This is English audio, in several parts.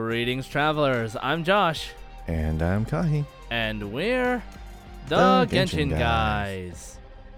Greetings, travelers. I'm Josh. And I'm Kahi. And we're The Genshin Genshin Guys.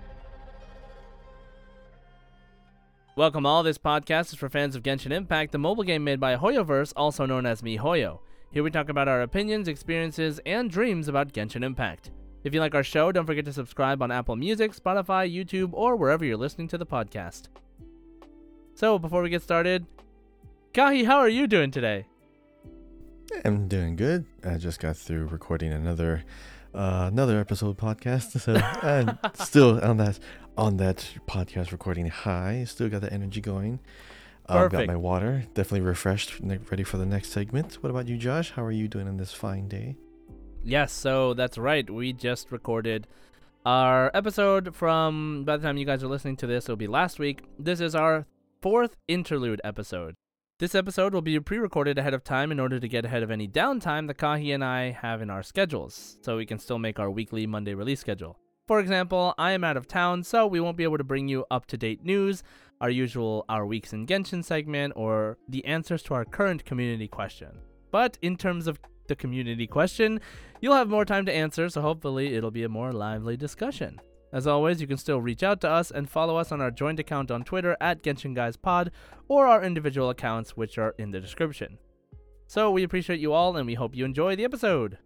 Welcome all. This podcast is for fans of Genshin Impact, the mobile game made by Hoyoverse, also known as miHoYo. Here we talk about our opinions, experiences, and dreams about Genshin Impact. If you like our show, don't forget to subscribe on Apple Music, Spotify, YouTube, or wherever you're listening to the podcast. So, before we get started, Kahi, how are you doing today? I'm doing good. I just got through recording another episode podcast, so I'm still on that podcast recording high. Still got the energy going. Got my water, definitely refreshed, ready for the next segment. What about you, Josh? How are you doing on this fine day? Yes, so that's right. We just recorded our episode from, by the time you guys are listening to this, it'll be last week. This is our 4th interlude episode. This episode will be pre-recorded ahead of time in order to get ahead of any downtime that Kahi and I have in our schedules, so we can still make our weekly Monday release schedule. For example, I am out of town, so we won't be able to bring you up-to-date news, our usual Our Weeks in Genshin segment, or the answers to our current community question. But in terms of the community question, you'll have more time to answer, so hopefully it'll be a more lively discussion. As always, you can still reach out to us and follow us on our joint account on Twitter at GenshinGuysPod or our individual accounts, which are in the description. So we appreciate you all, and we hope you enjoy the episode.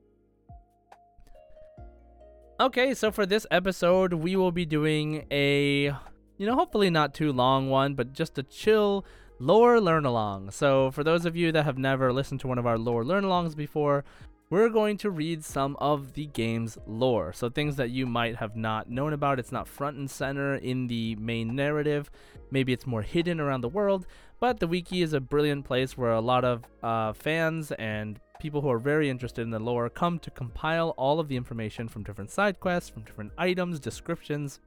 Okay, so for this episode, we will be doing a, hopefully not too long one, but just a chill lore learn-along. So for those of you that have never listened to one of our lore learn-alongs before, we're going to read some of the game's lore. So things that you might have not known about. It's not front and center in the main narrative. Maybe it's more hidden around the world. But the wiki is a brilliant place where a lot of fans and people who are very interested in the lore come to compile all of the information from different side quests, from different items, descriptions,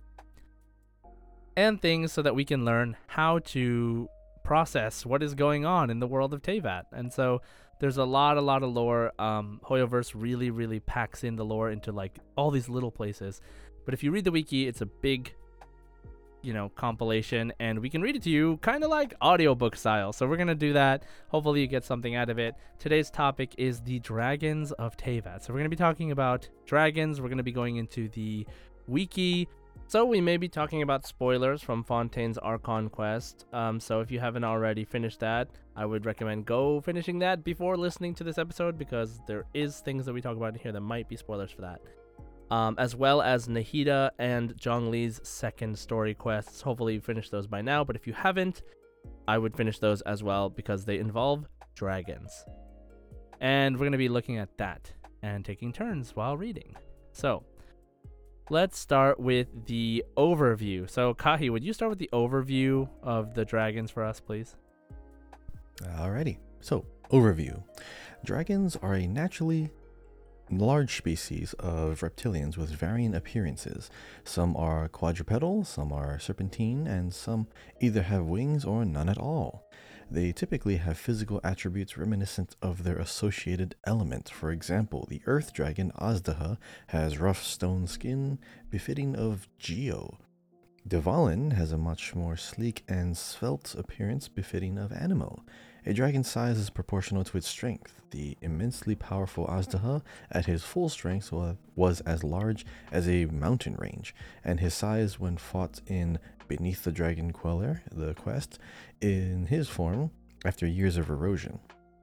and things so that we can learn how to process what is going on in the world of Teyvat. And so there's a lot of lore. Hoyoverse really packs in the lore into like all these little places. But if you read the wiki, it's a big, compilation, and we can read it to you kind of like audiobook style. So we're going to do that. Hopefully you get something out of it. Today's topic is the Dragons of Teyvat. So we're going to be talking about dragons. We're going to be going into the wiki. So we may be talking about spoilers from Fontaine's Archon quest. So if you haven't already finished that, I would recommend go finishing that before listening to this episode, because there is things that we talk about in here that might be spoilers for that. As well as Nahida and Zhongli's second story quests. Hopefully you finished those by now, but if you haven't, I would finish those as well because they involve dragons. And we're going to be looking at that and taking turns while reading. So let's start with the overview. So, Kahi, would you start with the overview of the dragons for us, please? Alrighty. So, overview. Dragons are a naturally large species of reptilians with varying appearances. Some are quadrupedal, some are serpentine, and some either have wings or none at all. They typically have physical attributes reminiscent of their associated element. For example, the earth dragon Azdaha has rough stone skin befitting of Geo. Dvalin has a much more sleek and svelte appearance befitting of Anemo. A dragon's size is proportional to its strength. The immensely powerful Azdaha at his full strength was as large as a mountain range, and his size when fought in Beneath the Dragon Queller, the quest, in his form after years of erosion.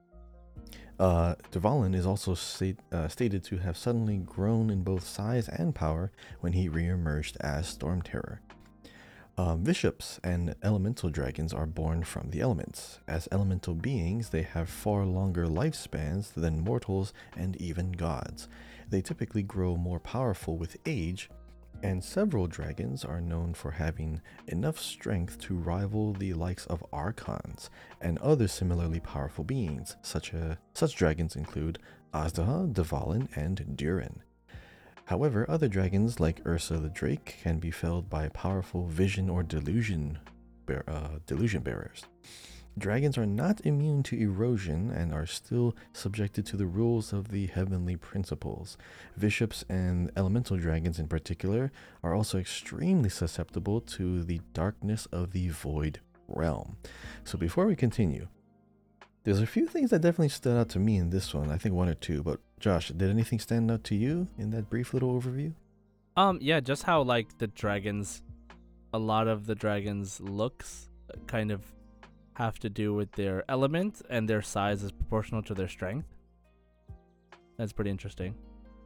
Dvalin is also stated to have suddenly grown in both size and power when he re-emerged as Storm Terror. Bishops and elemental dragons are born from the elements. As elemental beings, they have far longer lifespans than mortals and even gods. They typically grow more powerful with age, and several dragons are known for having enough strength to rival the likes of Archons and other similarly powerful beings. Such dragons include Azdaha, Dvalin, and Durin. However, other dragons like Ursa the Drake can be felled by powerful vision or delusion bearers. Dragons are not immune to erosion and are still subjected to the rules of the heavenly principles. Bishops and elemental dragons in particular are also extremely susceptible to the darkness of the void realm. So before we continue, There's a few things that definitely stood out to me in this one. I think one or two. But Josh, did anything stand out to you in that brief little overview? Yeah, just how like the dragons, a lot of the dragons' looks kind of have to do with their element, and their size is proportional to their strength. That's pretty interesting.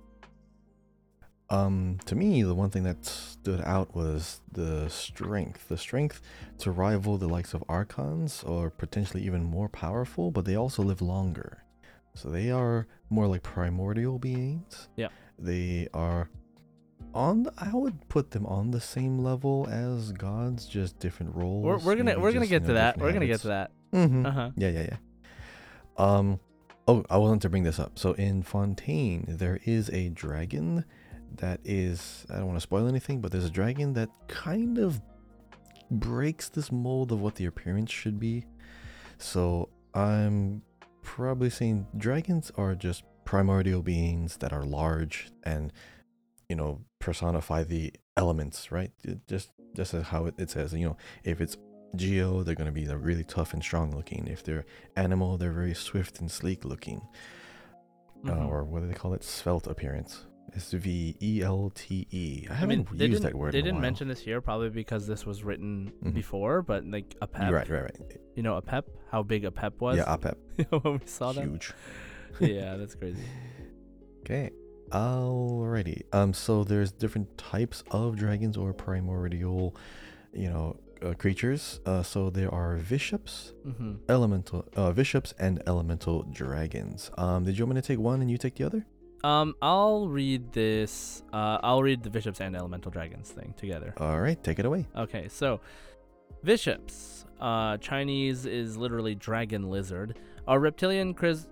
To me, the one thing that stood out was the strength. The strength to rival the likes of Archons, or potentially even more powerful, but they also live longer. So they are more like primordial beings. Yeah. They are I would put them on the same level as gods, just different roles. We're gonna just, get to that. different We're gonna get habits. to that. Mm-hmm. Uh-huh. Yeah. Oh, I wanted to bring this up. So in Fontaine, there is a dragon that is, I don't want to spoil anything, but there's a dragon that kind of breaks this mold of what the appearance should be. So I'm probably saying dragons are just primordial beings that are large and, personify the elements, right? Just as how it says, if it's Geo, they're going to be really tough and strong looking. If they're animal, they're very swift and sleek looking. Or what do they call it? Svelte appearance. SVELTE. I haven't used that word. They in a didn't while. mention this here, probably because this was written Mhm. before, but like a pep. Right. You know, a pep? How big a pep was? Yeah, Apep. When we saw that. Huge. Yeah, that's crazy. Okay. Alrighty. So there's different types of dragons or primordial, creatures. So there are Vishops, Vishops and elemental dragons. Did you want me to take one and you take the other? I'll read this. I'll read the Bishops and Elemental Dragons thing together. All right, take it away. Okay, so Bishops, Chinese is literally dragon lizard, are reptilian creatures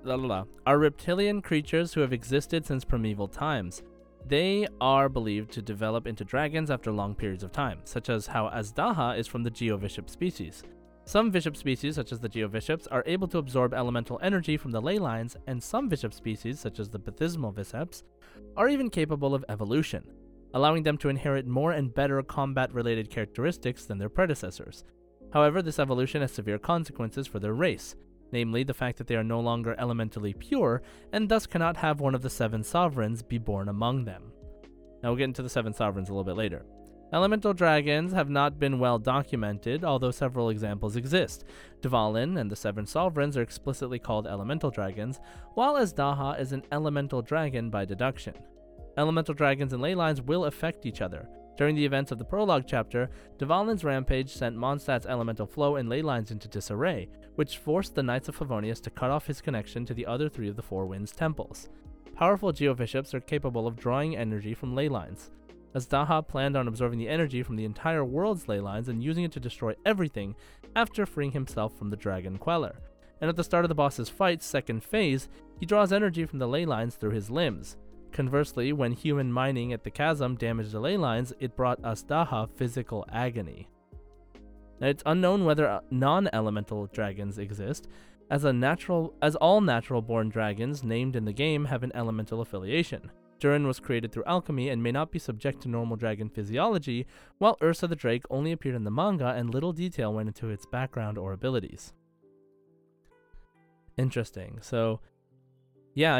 who have existed since primeval times. They are believed to develop into dragons after long periods of time, such as how Azdaha is from the Geovishap species. Some Vishap species, such as the Geovishaps, are able to absorb elemental energy from the ley lines, and some Vishap species, such as the Bathysimal Vishaps, are even capable of evolution, allowing them to inherit more and better combat-related characteristics than their predecessors. However, this evolution has severe consequences for their race, namely the fact that they are no longer elementally pure, and thus cannot have one of the 7 sovereigns be born among them. Now we'll get into the 7 sovereigns a little bit later. Elemental dragons have not been well documented, although several examples exist. Dvalin and the 7 sovereigns are explicitly called elemental dragons, while Azdaha is an elemental dragon by deduction. Elemental dragons and ley lines will affect each other. During the events of the prologue chapter, Dvalin's rampage sent Mondstadt's elemental flow and ley lines into disarray, which forced the Knights of Favonius to cut off his connection to the other 3 of the Four Winds temples. Powerful Geovishaps are capable of drawing energy from ley lines. Azdaha planned on absorbing the energy from the entire world's ley lines and using it to destroy everything after freeing himself from the Dragon Queller. And at the start of the boss's fight's second phase, he draws energy from the ley lines through his limbs. Conversely, when human mining at the chasm damaged the ley lines, it brought Azdaha physical agony. Now, it's unknown whether non-elemental dragons exist, as all natural-born dragons named in the game have an elemental affiliation. Durin was created through alchemy and may not be subject to normal dragon physiology, while Ursa the Drake only appeared in the manga and little detail went into its background or abilities. Interesting. So, yeah,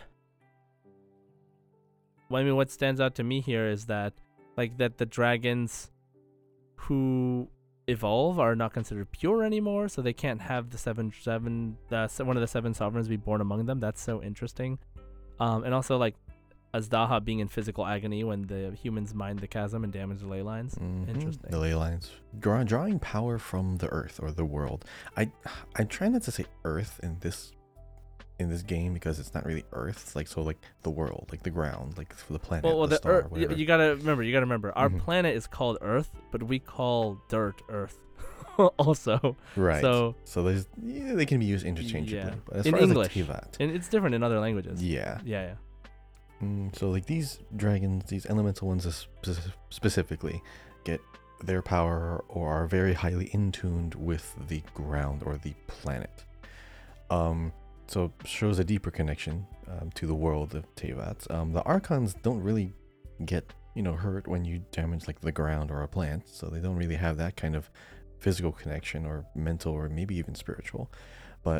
what stands out to me here is that, that the dragons who evolve are not considered pure anymore, so they can't have one of the 7 sovereigns be born among them. That's so interesting. And also, Azdaha being in physical agony when the humans mined the chasm and damaged the ley lines. Mm-hmm. Interesting. The ley lines. Drawing power from the earth or the world. I try not to say earth in this game because it's not really earth. It's the world, the ground, for the planet, the star, earth. whatever. You gotta remember. Our Mhm. planet is called Earth, but we call dirt Earth. Also. Right. So they can be used interchangeably. Yeah. But as In far English. as Teyvat, and it's different in other languages. yeah. Yeah. So these dragons, these elemental ones specifically, get their power or are very highly in tuned with the ground or the planet. So shows a deeper connection to the world of Teyvat. The Archons don't really get hurt when you damage the ground or a plant, so they don't really have that kind of physical connection or mental or maybe even spiritual. But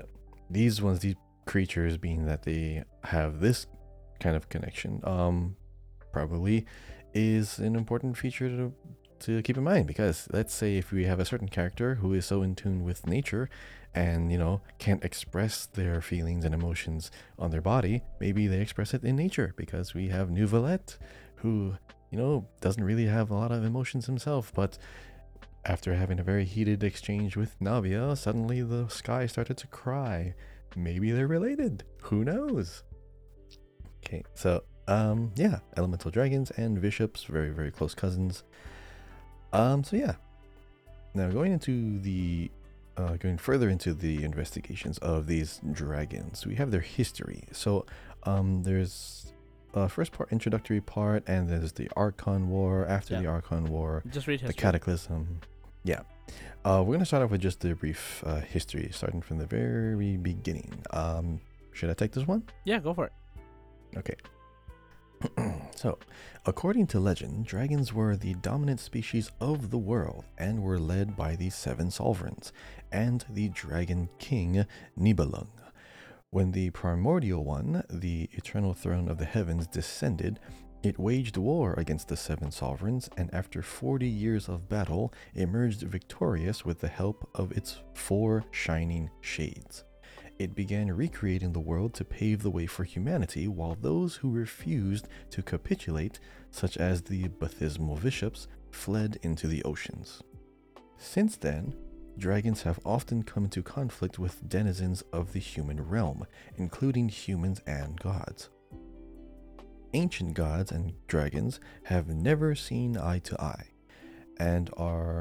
these creatures, being that they have this kind of connection, probably is an important feature to keep in mind, because let's say if we have a certain character who is so in tune with nature and can't express their feelings and emotions on their body, maybe they express it in nature, because we have Nuvalet, who doesn't really have a lot of emotions himself, but after having a very heated exchange with Navia, suddenly the sky started to cry. Maybe they're related, who knows? Okay, so yeah, elemental dragons and bishops, very very close cousins. So yeah, now going further into the investigations of these dragons, we have their history. So there's first part, introductory part, and there's the Archon War. After the Archon War, just read history. The Cataclysm. Yeah. We're going to start off with just a brief history, starting from the very beginning. Should I take this one? Yeah, go for it. Okay. So, according to legend, dragons were the dominant species of the world and were led by the seven sovereigns and the dragon king Nibelung. When the primordial one, the eternal throne of the heavens, descended, it waged war against the seven sovereigns, and after 40 years of battle, emerged victorious with the help of its four shining shades. It began recreating the world to pave the way for humanity, while those who refused to capitulate, such as the Baptismal Bishops, fled into the oceans. Since then, dragons have often come into conflict with denizens of the human realm, including humans and gods. Ancient gods and dragons have never seen eye to eye, and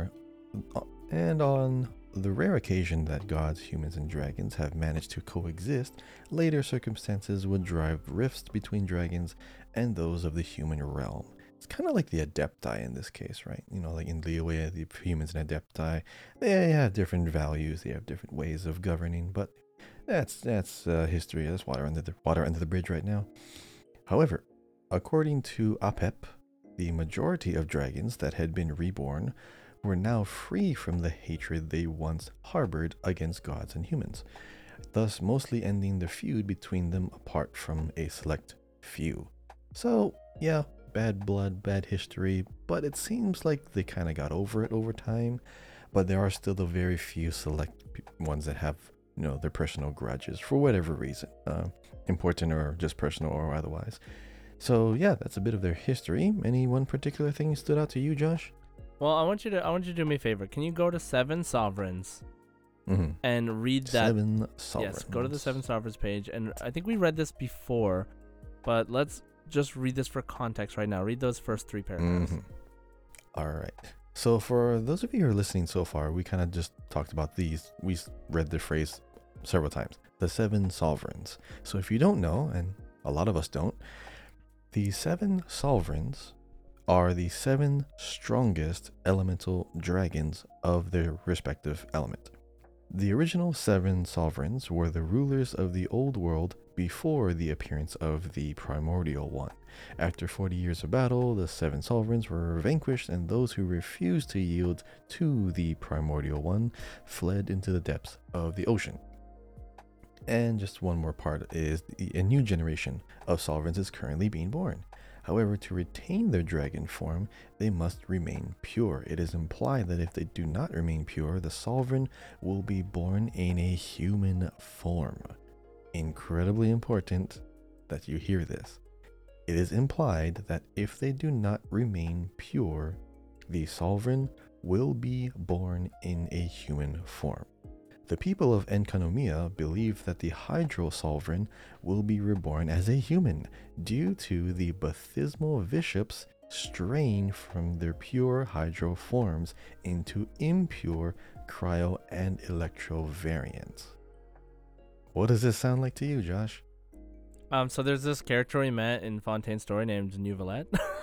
on the rare occasion that gods, humans, and dragons have managed to coexist, later circumstances would drive rifts between dragons and those of the human realm. It's kind of like the Adepti in this case, right? Like in Liyue, the humans and Adepti, they have different values, they have different ways of governing, but that's history. That's water under the bridge right now. However, according to Apep, the majority of dragons that had been reborn were now free from the hatred they once harbored against gods and humans, thus mostly ending the feud between them apart from a select few. So, yeah, bad blood, bad history, but it seems like they kind of got over it over time, but there are still the very few select ones that have, their personal grudges for whatever reason, important or just personal or otherwise. So yeah, that's a bit of their history. Any one particular thing stood out to you, Josh? Well, I want you to do me a favor. Can you go to Seven Sovereigns and read that? Seven Sovereigns. Yes, go to the Seven Sovereigns page, and I think we read this before, but let's just read this for context right now. Read those first three paragraphs. All right. So for those of you who are listening so far, we kind of just talked about these. We read the phrase several times. The Seven Sovereigns. So if you don't know, and a lot of us don't, the seven sovereigns are the seven strongest elemental dragons of their respective element. The original seven sovereigns were the rulers of the old world before the appearance of the primordial one. After 40 years of battle, the seven sovereigns were vanquished, and those who refused to yield to the primordial one fled into the depths of the ocean. And just one more part is a new generation of sovereigns is currently being born. However, to retain their dragon form, they must remain pure. It is implied that if they do not remain pure, the sovereign will be born in a human form. Incredibly important that you hear this. It is implied that if they do not remain pure, the sovereign will be born in a human form. The people of Enkanomiya believe that the Hydro Sovereign will be reborn as a human due to the Baptismal Bishops strain from their pure Hydro forms into impure Cryo and Electro variants. What does this sound like to you, Josh? So there's this character we met in Fontaine's story named Nuvalet.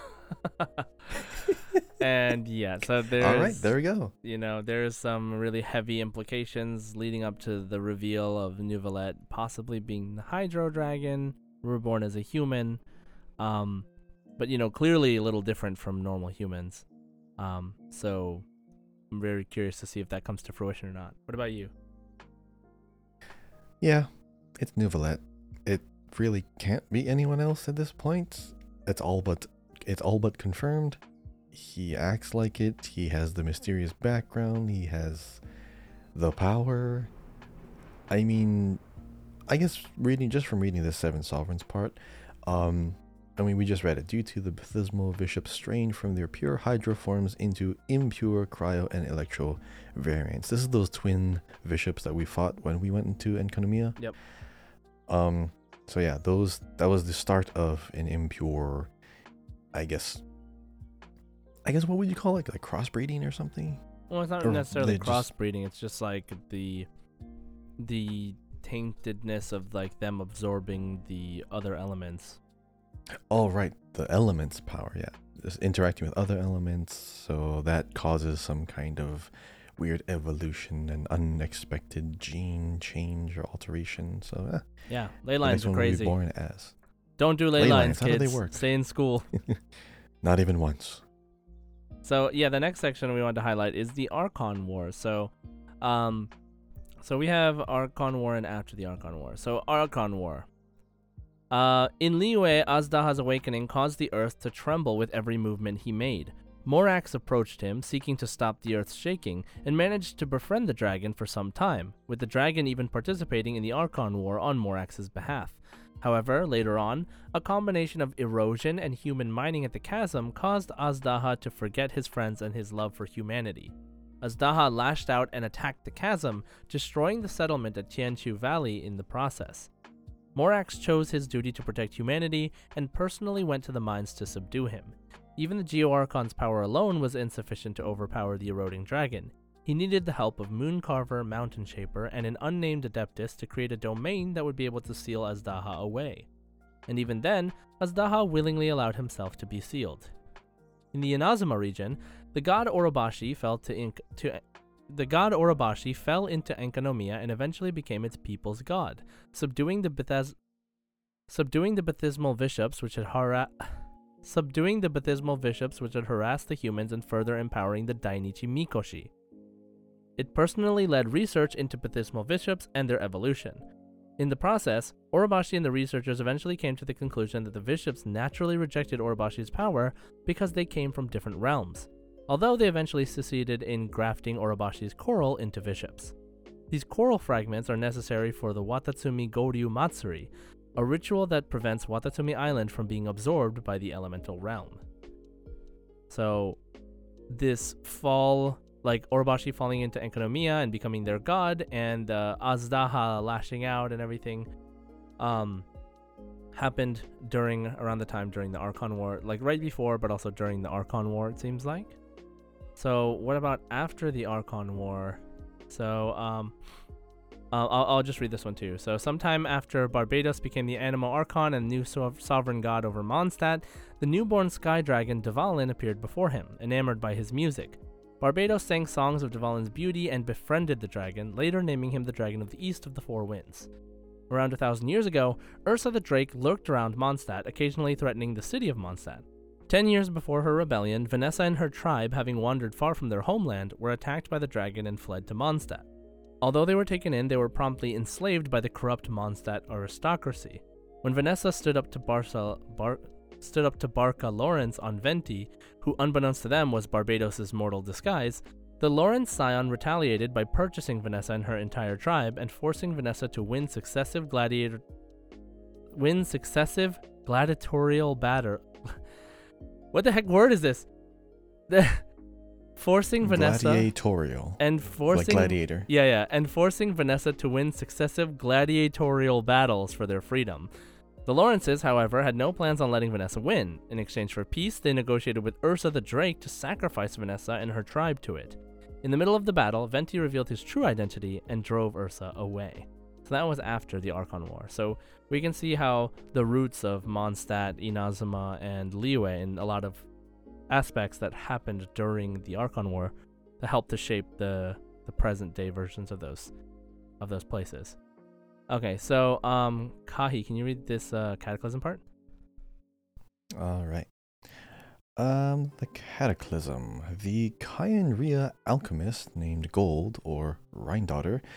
And yeah, so there's, all right, there we go. There's some really heavy implications leading up to the reveal of Nuvalet possibly being the Hydro Dragon, reborn as a human. But clearly a little different from normal humans. So I'm very curious to see if that comes to fruition or not. What about you? Yeah, it's Neuvillette. It really can't be anyone else at this point. It's all but confirmed. He acts like it. He has the mysterious background. He has the power. I mean, I guess from reading the Seven Sovereigns part, we just read it. Due to the Bathysimal Vishops strain from their pure Hydra forms into impure Cryo and Electro variants. This is those twin Vishops that we fought when we went into Enkanomiya. Yep. So yeah, that was the start of an impure, I guess what would you call it? Like crossbreeding or something? Well, it's not Or necessarily they just- crossbreeding. It's just like the taintedness of like them absorbing the other elements. Oh, right. The elements power, yeah. Just interacting with other elements, so that causes some kind of weird evolution and unexpected gene change or alteration. So, Yeah, ley I lines guess are one will be crazy. born as. Don't do ley Ley lines, lines, how do kids. they work? Stay in school. Not even once. So yeah, the next section we wanted to highlight is the Archon War. So we have Archon War and after the Archon War. So Archon War. In Liyue, Azdaha's awakening caused the earth to tremble with every movement he made. Morax approached him, seeking to stop the earth's shaking, and managed to befriend the dragon for some time, with the dragon even participating in the Archon War on Morax's behalf. However, later on, a combination of erosion and human mining at the chasm caused Azdaha to forget his friends and his love for humanity. Azdaha lashed out and attacked the chasm, destroying the settlement at Tianqiu Valley in the process. Morax chose his duty to protect humanity and personally went to the mines to subdue him. Even the Geo-Archon's power alone was insufficient to overpower the eroding dragon. He needed the help of Mooncarver, Mountain Shaper, and an unnamed Adeptus to create a domain that would be able to seal Azdaha away. And even then, Azdaha willingly allowed himself to be sealed. In the Inazuma region, the god Orobashi fell into Enkanomiya and eventually became its people's god, subduing the Bathysimal Vishops which had harassed the humans and further empowering the Dainichi Mikoshi. It personally led research into Bathysimal Vishops and their evolution. In the process, Orobashi and the researchers eventually came to the conclusion that the Vishops naturally rejected Orobashi's power because they came from different realms, although they eventually succeeded in grafting Orobashi's coral into Vishops. These coral fragments are necessary for the Watatsumi Goryu Matsuri, a ritual that prevents Watatsumi Island from being absorbed by the elemental realm. So, this fall, like Orobashi falling into Enkanomiya and becoming their god, and Azdaha lashing out and everything, happened around the time during the Archon War, like right before, but also during the Archon War, it seems like. So what about after the Archon War? So I'll just read this one too. So sometime after Barbados became the Anemo Archon and new sovereign god over Mondstadt, the newborn sky dragon Dvalin appeared before him, enamored by his music. Barbados sang songs of Dvalin's beauty and befriended the dragon, later naming him the Dragon of the East of the Four Winds. Around 1,000 years ago, Ursa the Drake lurked around Mondstadt, occasionally threatening the city of Mondstadt. 10 years before her rebellion, Vanessa and her tribe, having wandered far from their homeland, were attacked by the dragon and fled to Mondstadt. Although they were taken in, they were promptly enslaved by the corrupt Mondstadt aristocracy. When Vanessa stood up to Barca Lawrence on Venti, who unbeknownst to them was Barbados' mortal disguise, the Lawrence scion retaliated by purchasing Vanessa and her entire tribe and forcing Vanessa to win successive gladiatorial battle. What the heck word is this? Forcing Vanessa Gladiatorial. and forcing Like gladiator. and forcing Vanessa to win successive gladiatorial battles for their freedom. The Lawrences, however, had no plans on letting Vanessa win. In exchange for peace, they negotiated with Ursa the Drake to sacrifice Vanessa and her tribe to it. In the middle of the battle, Venti revealed his true identity and drove Ursa away. So that was after the Archon War. So we can see how the roots of Mondstadt, Inazuma, and Liyue in a lot of aspects that happened during the Archon War that helped to shape the present day versions of those places. Okay, so Kahi, can you read this Cataclysm part? All right. The Cataclysm. The Kyanria alchemist named Gold, or Rhine Daughter,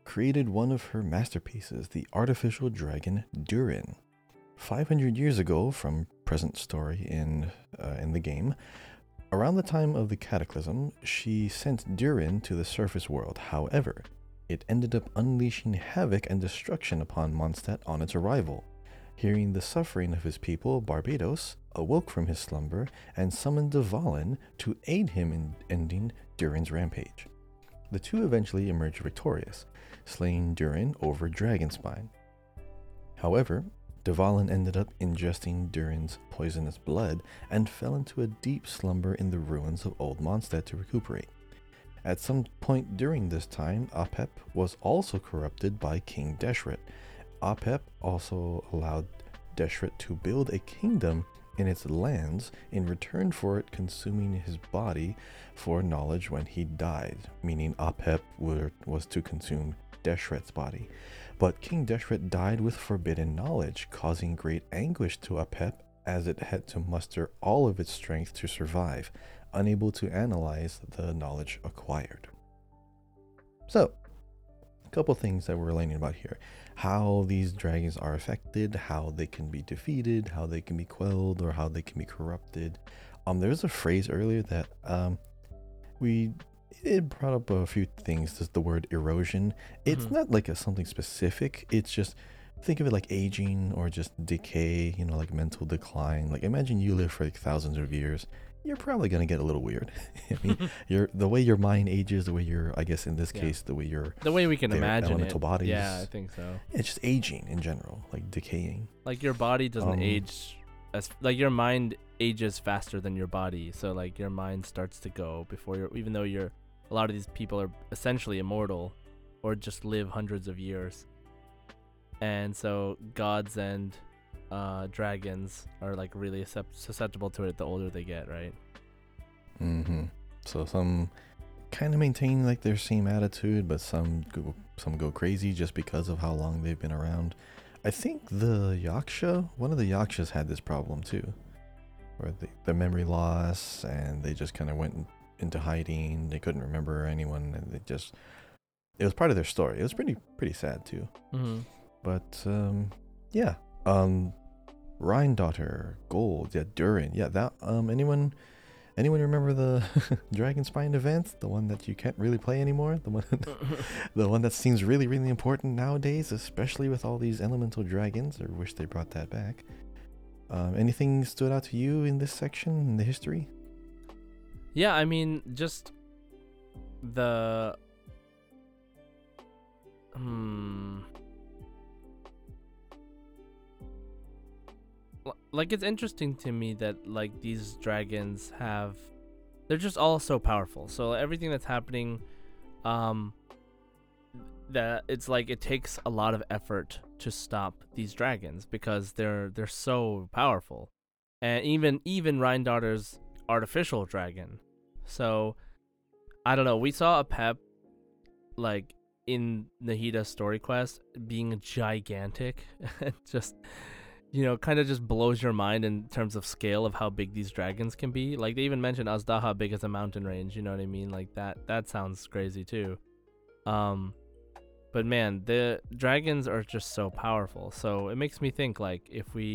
created one of her masterpieces, the artificial dragon Durin. 500 years ago, from present story in the game, around the time of the Cataclysm, she sent Durin to the surface world. However, it ended up unleashing havoc and destruction upon Mondstadt on its arrival. Hearing the suffering of his people, Barbatos awoke from his slumber and summoned Dvalin to aid him in ending Durin's rampage. The two eventually emerged victorious, slaying Durin over Dragonspine. However, Dvalin ended up ingesting Durin's poisonous blood and fell into a deep slumber in the ruins of Old Mondstadt to recuperate. At some point during this time, Apep was also corrupted by King Deshret. Apep also allowed Deshret to build a kingdom in its lands in return for it consuming his body for knowledge when he died, meaning Apep was to consume Deshret's body. But King Deshret died with forbidden knowledge, causing great anguish to Apep as it had to muster all of its strength to survive, unable to analyze the knowledge acquired. So, a couple things that we're learning about here. How these dragons are affected, how they can be defeated, how they can be quelled, or how they can be corrupted. There's a phrase earlier that it brought up a few things. Just the word erosion. It's not like something specific. It's just, think of it like aging or just decay, like mental decline. Like imagine you live for like thousands of years. You're probably going to get a little weird. I mean, the way your mind ages, the way I guess in this case, the way we can imagine elemental bodies. Yeah, I think so. It's just aging in general, like decaying. Like your body doesn't age like your mind ages faster than your body. So like your mind starts to go before even though a lot of these people are essentially immortal or just live hundreds of years. And so gods and dragons are like really susceptible to it the older they get, right? So some kind of maintain like their same attitude, but some go crazy just because of how long they've been around. I think one of the Yakshas had this problem too, where the memory loss and they just kind of went into hiding. They couldn't remember anyone, and it was part of their story. It was pretty sad too. But Rhine-Daughter, Gold, Durin, that anyone remember the Dragonspine event, the one that you can't really play anymore, the one that seems really, really important nowadays, especially with all these elemental dragons? Or wish they brought that back. Anything stood out to you in this section in the history? Yeah, I mean, just the like it's interesting to me that like these dragons they're just all so powerful. So everything that's happening, that it's like it takes a lot of effort to stop these dragons because they're so powerful. And even Rhine-Daughter's artificial dragon. So I don't know, we saw Apep like in Nahida's story quest being gigantic. Just kind of just blows your mind in terms of scale of how big these dragons can be. Like they even mentioned Azdaha big as a mountain range, you know what I mean? Like that sounds crazy too. But man, the dragons are just so powerful. So it makes me think like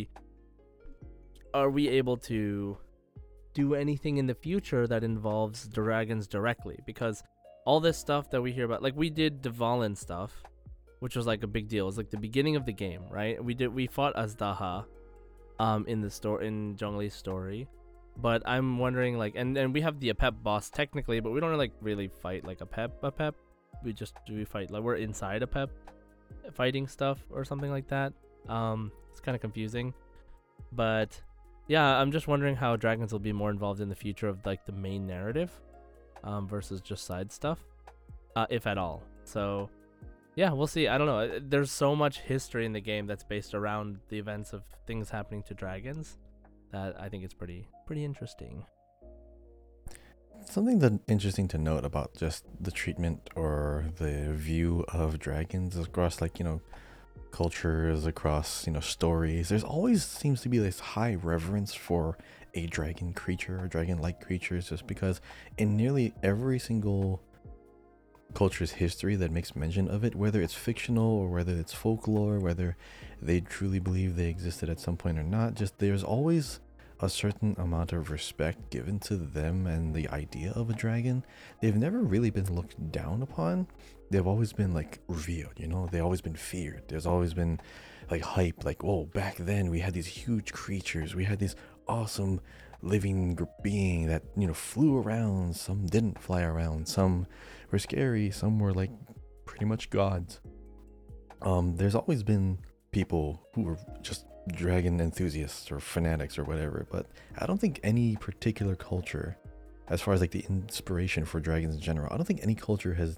are we able to do anything in the future that involves dragons directly? Because all this stuff that we hear about, like we did Dvalin stuff, which was like a big deal. It was like the beginning of the game, right? We fought Azdaha in Zhongli's story. But I'm wondering like and we have the Apep boss technically, but we don't really fight like Apep. We fight like we're inside Apep fighting stuff or something like that. It's kind of confusing. But yeah, I'm just wondering how dragons will be more involved in the future of like the main narrative versus just side stuff, if at all. So yeah, we'll see. I don't know. There's so much history in the game that's based around the events of things happening to dragons that I think it's pretty interesting. Something that interesting to note about just the treatment or the view of dragons across cultures, across stories. There's always seems to be this high reverence for a dragon creature or dragon-like creatures, just because in nearly every single culture's history that makes mention of it, whether it's fictional or whether it's folklore, whether they truly believe they existed at some point or not. Just there's always a certain amount of respect given to them and the idea of a dragon. They've never really been looked down upon. They've always been like revered, you know, they've always been feared. There's always been like hype, like, oh, back then we had these huge creatures, we had these awesome living being that, you know, flew around. Some didn't fly around, some were scary, some were like pretty much gods. There's always been people who were just dragon enthusiasts or fanatics or whatever, but I don't think any particular culture, as far as like the inspiration for dragons in general, I don't think any culture has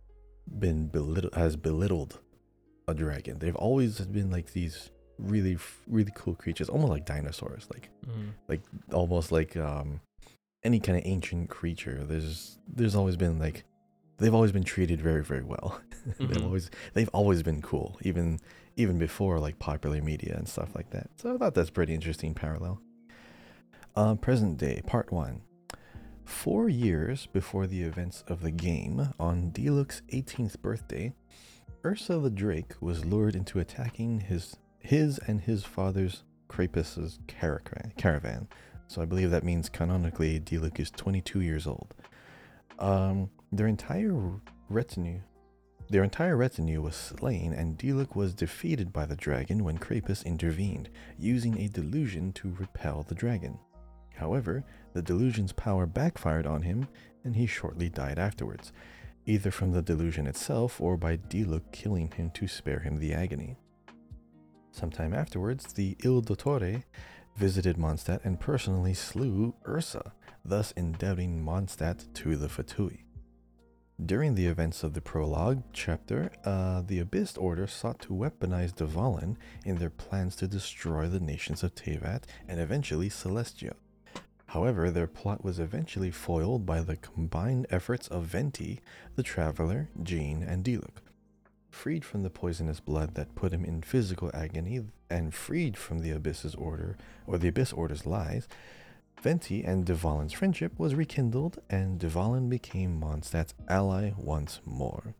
belittled a dragon. They've always been like these really cool creatures, almost like dinosaurs, like almost like any kind of ancient creature. There's always been like, they've always been treated very, very well. They've always been cool, even before like popular media and stuff like that. So I thought that's pretty interesting parallel. Present day, part 1. 4 years before the events of the game, on Diluc's 18th birthday, Ursa the Drake was lured into attacking his and his father's Krapus's caravan. So I believe that means canonically Diluc is 22 years old. Their entire retinue was slain, and Diluc was defeated by the dragon when Krapus intervened, using a delusion to repel the dragon. However, the delusion's power backfired on him, and he shortly died afterwards, either from the delusion itself or by Diluc killing him to spare him the agony. Sometime afterwards, the Il Dottore visited Mondstadt and personally slew Ursa, thus indebting Mondstadt to the Fatui. During the events of the prologue chapter, the Abyss Order sought to weaponize Dvalin in their plans to destroy the nations of Teyvat and eventually Celestia. However, their plot was eventually foiled by the combined efforts of Venti, the Traveler, Jean, and Diluc. Freed from the poisonous blood that put him in physical agony and freed from the Abyss's order, or the Abyss Order's lies, Venti and Dvalin's friendship was rekindled, and Dvalin became Mondstadt's ally once more.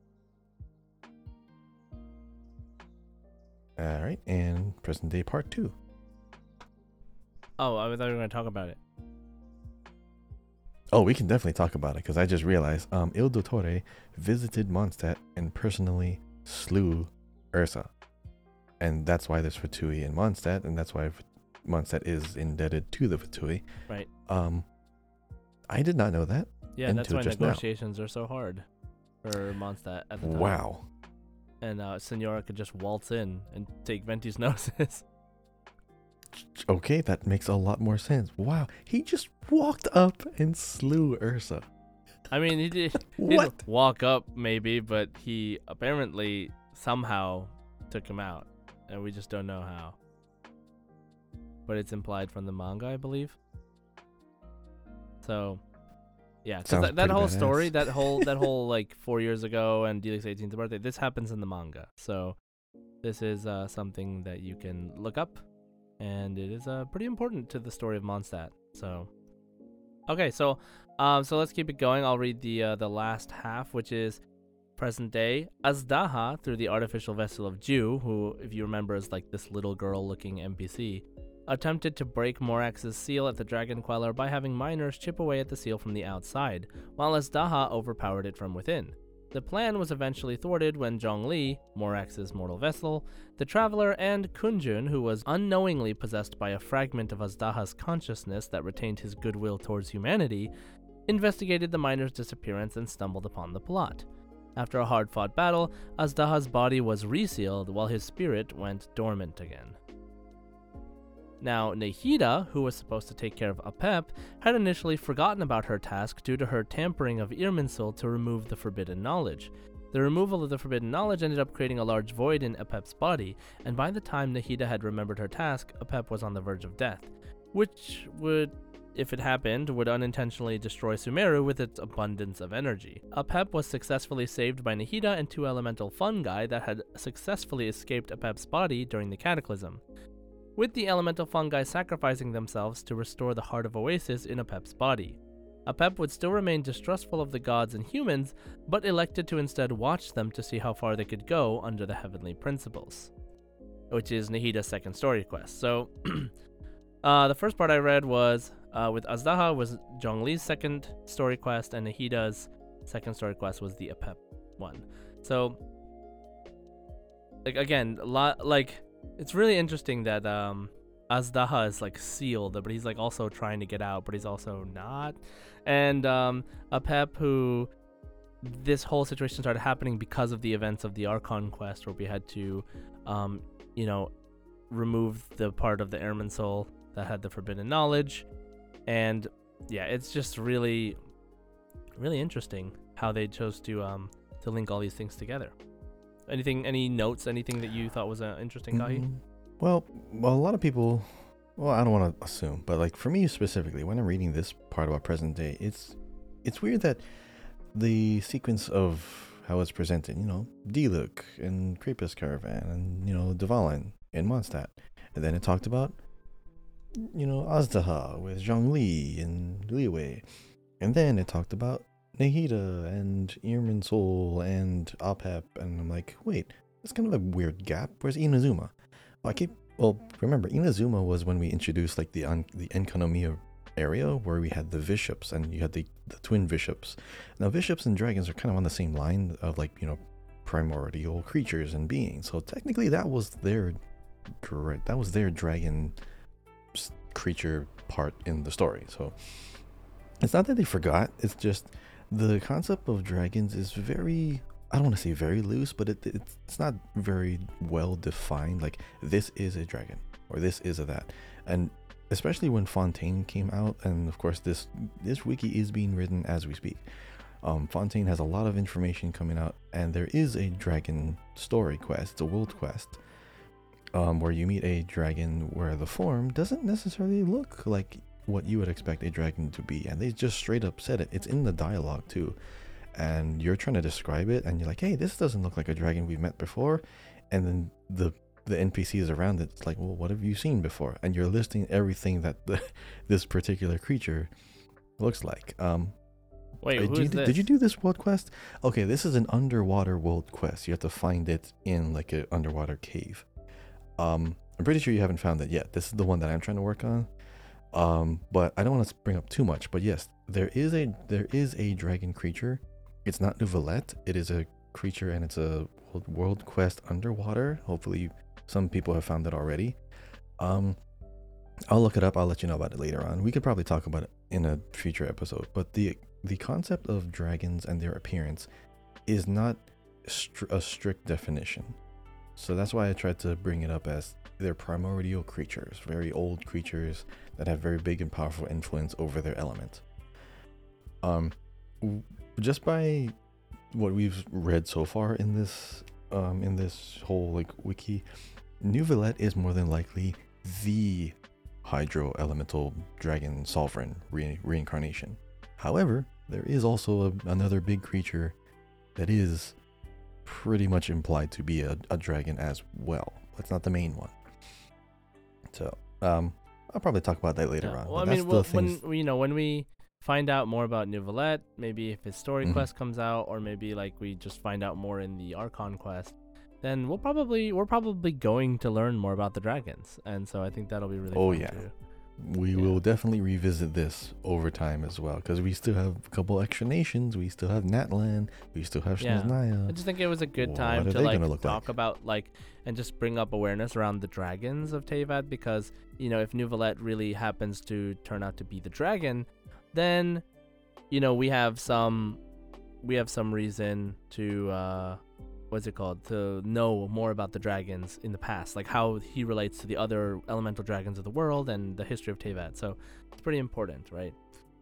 Alright, and present day part 2. Oh, I thought we were going to talk about it. Oh, we can definitely talk about it, because I just realized Il Dottore visited Mondstadt and personally slew Ursa. And that's why there's Fatui in Mondstadt, and that's why Mondstadt is indebted to the Fatui. Right. I did not know that. Yeah, that's why negotiations are so hard for Mondstadt at the time. Wow. And Signora could just waltz in and take Venti's noses. Okay, that makes a lot more sense. Wow, he just walked up and slew Ursa. I mean, he didn't walk up maybe, but he apparently somehow took him out, and we just don't know how. But it's implied from the manga, I believe. So, yeah, that whole badass. story, that whole like 4 years ago and Diluc's 18th birthday, this happens in the manga. So, this is something that you can look up, and it is pretty important to the story of Mondstadt. So, okay, so let's keep it going. I'll read the last half, which is present day. Azdaha, through the artificial vessel of Ju, who, if you remember, is like this little girl-looking NPC, attempted to break Morax's seal at the Dragon Queller by having miners chip away at the seal from the outside, while Azdaha overpowered it from within. The plan was eventually thwarted when Zhongli, Morax's mortal vessel, the Traveler, and Kunjun, who was unknowingly possessed by a fragment of Azdaha's consciousness that retained his goodwill towards humanity, investigated the miner's disappearance and stumbled upon the plot. After a hard-fought battle, Azdaha's body was resealed while his spirit went dormant again. Now, Nehida, who was supposed to take care of Apep, had initially forgotten about her task due to her tampering of Irminsul to remove the forbidden knowledge. The removal of the forbidden knowledge ended up creating a large void in Apep's body, and by the time Nehida had remembered her task, Apep was on the verge of death, which would, if it happened, would unintentionally destroy Sumeru with its abundance of energy. Apep was successfully saved by Nehida and two elemental fungi that had successfully escaped Apep's body during the cataclysm, with the elemental fungi sacrificing themselves to restore the Heart of Oasis in Apep's body. Apep would still remain distrustful of the gods and humans, but elected to instead watch them to see how far they could go under the heavenly principles, which is Nahida's second story quest. So, the first part I read was with Azdaha was Zhongli's second story quest, and Nahida's second story quest was the Apep one. So, like again, it's really interesting that Azdaha is like sealed, but he's like also trying to get out, but he's also not. And Apep, who this whole situation started happening because of the events of the Archon quest, where we had to, remove the part of the Airman soul that had the forbidden knowledge. And yeah, it's just really, really interesting how they chose to link all these things together. Any notes, anything that you thought was interesting, Kahi? Well, a lot of people, I don't want to assume, but like for me specifically, when I'm reading this part about present day, it's weird that the sequence of how it's presented, Diluc and Krapus Caravan and, Dvalin in Mondstadt. And then it talked about, Azdaha with Zhongli and Liyue. And then it talked about Nahida and Irminsul and Apep. And I'm like, wait, that's kind of a weird gap. Where's Inazuma? Remember, Inazuma was when we introduced like the Enkanomiya area where we had the Vishops and you had the twin Vishops. Now, Vishops and dragons are kind of on the same line of like, primordial creatures and beings. So technically that was their dragon creature part in the story. So it's not that they forgot, it's just the concept of dragons is very, I don't want to say very loose, but it's not very well defined. Like, this is a dragon or this is a that. And especially when Fontaine came out, and of course this wiki is being written as we speak. Fontaine has a lot of information coming out, and there is a dragon story quest, it's a world quest, where you meet a dragon where the form doesn't necessarily look like what you would expect a dragon to be, and they just straight up said it. It's in the dialogue too, and you're trying to describe it, and you're like, hey, this doesn't look like a dragon we've met before, and then the NPCs around it's like, well, what have you seen before? And you're listing everything that this particular creature looks like. Wait, who is this? Did you do this world quest? Okay, this is an underwater world quest. You have to find it in like an underwater cave. I'm pretty sure you haven't found it yet. This is the one that I'm trying to work on. But I don't want to bring up too much. But yes, there is a dragon creature. It's not Neuvillette. It is a creature, and it's a world quest underwater. Hopefully, some people have found it already. I'll look it up. I'll let you know about it later on. We could probably talk about it in a future episode. But the concept of dragons and their appearance is not a strict definition. So that's why I tried to bring it up as they're primordial creatures, very old creatures that have very big and powerful influence over their element. Just by what we've read so far in this whole like wiki, Neuvillette is more than likely the hydro elemental dragon sovereign reincarnation. However, there is also another big creature that is pretty much implied to be a dragon as well. It's not the main one. So, I'll probably talk about that later on. Well, I mean, when we find out more about Neuvillette, maybe if his story quest comes out, or maybe like we just find out more in the Archon quest, then we're probably going to learn more about the dragons, and so I think that'll be really fun too. We will definitely revisit this over time as well, because we still have a couple extra nations. We still have Natlan. We still have Snezhnaya. I just think it was a good time to like talk about like and just bring up awareness around the dragons of Teyvat, because if Neuvillette really happens to turn out to be the dragon, then we have some reason to to know more about the dragons in the past, like how he relates to the other elemental dragons of the world and the history of Teyvat. So it's pretty important, right?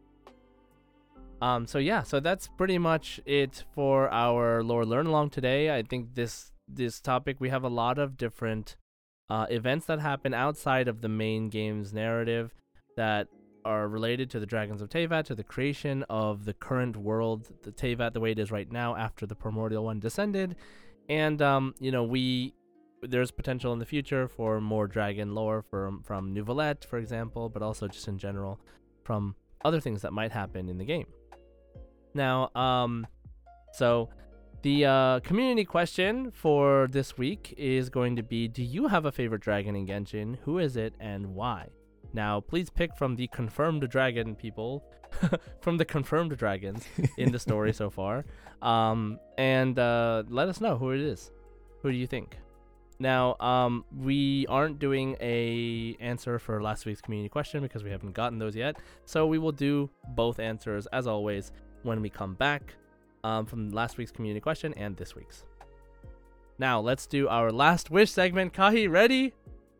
So that's pretty much it for our lore learn along today. I think this topic, we have a lot of different events that happen outside of the main game's narrative that are related to the Dragons of Teyvat, to the creation of the current world, the Teyvat the way it is right now after the Primordial One descended. And there's potential in the future for more dragon lore from Neuvillette, for example, but also just in general from other things that might happen in the game. Now, so the community question for this week is going to be, do you have a favorite dragon in Genshin? Who is it and why? Now, please pick from the confirmed dragon people, from the confirmed dragons in the story so far, and let us know who it is. Who do you think? Now, we aren't doing a answer for last week's community question because we haven't gotten those yet, so we will do both answers, as always, when we come back from last week's community question and this week's. Now, let's do our last wish segment. Kahi, ready?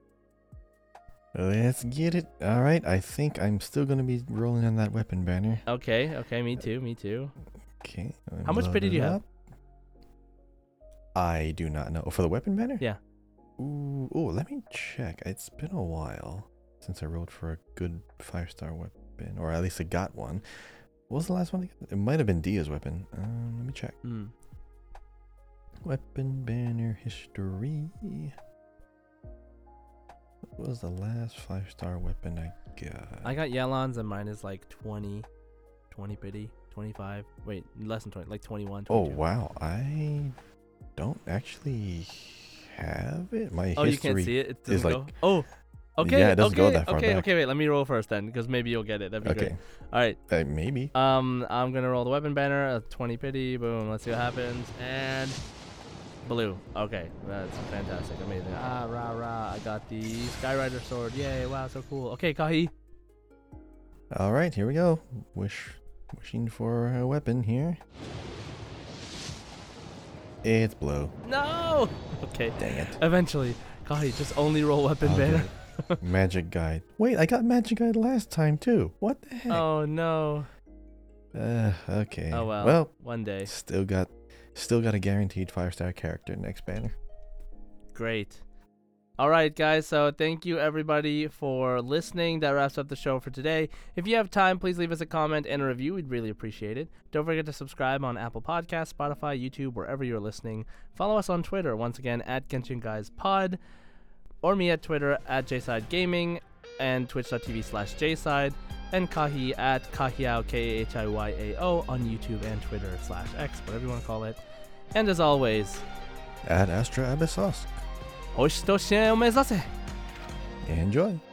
Let's get it. All right, I think I'm still going to be rolling on that weapon banner. Okay, me too. Okay. How much pity do you have? I do not know. Oh, for the weapon banner? Yeah. Ooh, let me check. It's been a while since I rolled for a good 5-star weapon, or at least I got one. What was the last one? It might have been Dia's weapon. Let me check. Weapon banner history. What was the last 5-star weapon I got? I got Yelan's and mine is like 20 pity, 25. Wait, less than 20, like 21, 22. Oh, wow. I don't actually have it. My Oh, history you can't see it? It doesn't is like... go? Oh, okay. Yeah, it doesn't go that far back. Okay, wait. Let me roll first then, because maybe you'll get it. That'd be great. All right. Maybe. I'm gonna roll the weapon banner. A 20 pity. Boom. Let's see what happens. And blue. Okay, that's fantastic. Amazing. Rah. I got the Skyrider sword. Yay! Wow, so cool. Okay, Kahi. All right, here we go. Wishing for a weapon here. It's blue. No. Okay. Dang it. Eventually, Kahi, just only roll weapon banner. Magic guide. Wait, I got magic guide last time too. What the heck? Oh no. Okay. Oh well. Well, one day. Still got a guaranteed 5-star character next banner. Great. All right, guys. So thank you everybody for listening. That wraps up the show for today. If you have time, please leave us a comment and a review. We'd really appreciate it. Don't forget to subscribe on Apple Podcasts, Spotify, YouTube, wherever you're listening. Follow us on Twitter, once again, at Genshin Guys Pod, or me at Twitter at JSide Gaming and twitch.tv/JSide, and Kahi at Kahiao, KAHIYAO, on YouTube and Twitter /X, whatever you want to call it. And as always, At Astra Abyssos. Oshito Shin o Mezase. Enjoy.